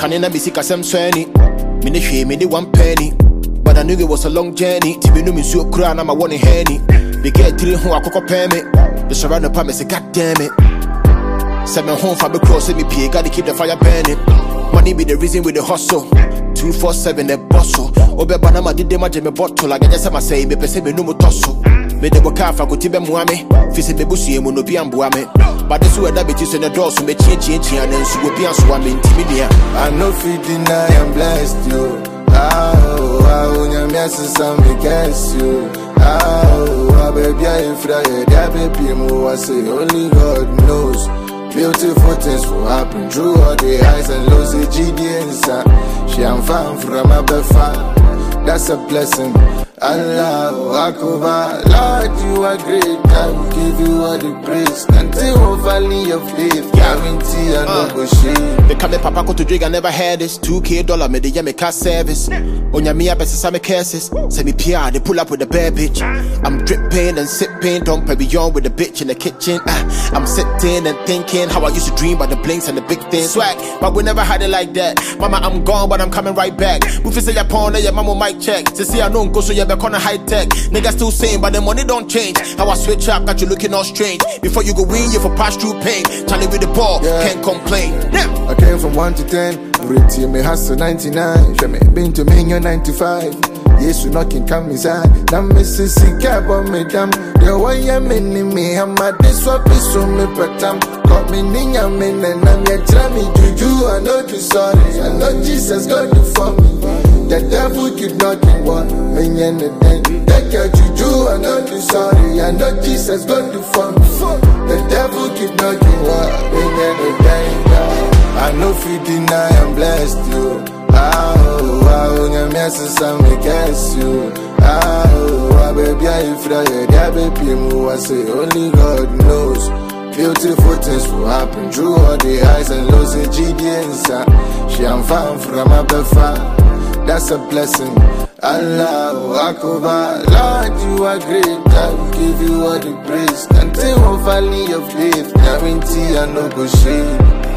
Canina Bissika Sam Swanny. Mini me the 1 penny. But I knew it was a long journey. Tibinu me so crown, I'm a one in henny. They get 3 who I could pay me. The surround the pump say, God damn it. 7 home for the cross, me pay, gotta keep the fire burning. Money be the reason with the hustle. 247 the bustle. Obe banama did them a bottle. I guess I say, me pese me no more tussle. Me de boka fa kuti be muame. Fisi be busu emu no bi ambuame. But this way that bitches in the door, so me change and then so be an swami intimidia. I know fit deny I'm blessed you. Oh, nyamia sisa me guess you. Oh, baby I fry that baby mo I say only God knows. Beautiful things will happen through all the highs and lows. The GD inside, she am fine from a befa. That's a blessing. Allah Akbar, Lord, you are great. I will give you all the praise until we valley of faith. Guarantee I no go shame. They come papa go to drink, I never had this. $2K me the me car service. On your mia best some cases. Send me PR, they pull up with a bad bitch. I'm dripping and sipping, don't pay beyond with the bitch in the kitchen. I'm sitting and thinking how I used to dream about the blinks and the big things. Swag, but we never had it like that. Mama, I'm gone, but I'm coming right back. If you say your pawn, your mama might check. To see I don't go, so you're back on a high tech. Niggas still saying, but the money don't change. How I switch up, got you looking all strange. Before you go win, you for pass through pain. Charlie with the ball, can't complain. Yeah. I came from 1 to 10. Rate me hustle 99. Show me been to me 95. Yes, you knocking come inside. Now me see cab on me damn. The way I'm in me, I'm at this swap is so me patam. Got me ninya men and I'm ya trammy juju. I know you sorry. I know Jesus got you for me. The devil keep knocking one. Me and the den. Take your juju. I know you sorry. I know Jesus got you for me. The devil keep knocking one. Me and the den. I know if you deny I'm blessed you. Nyamia sisa me guess you. Baby I fry that baby mo I say only God knows. Beautiful things will happen through all the highs and lows. The GD inside, she am fine from a befa. That's a blessing. Allah Akbar, Lord you are great. I will give you all the praise until we valley of faith. Guarantee I no go shame.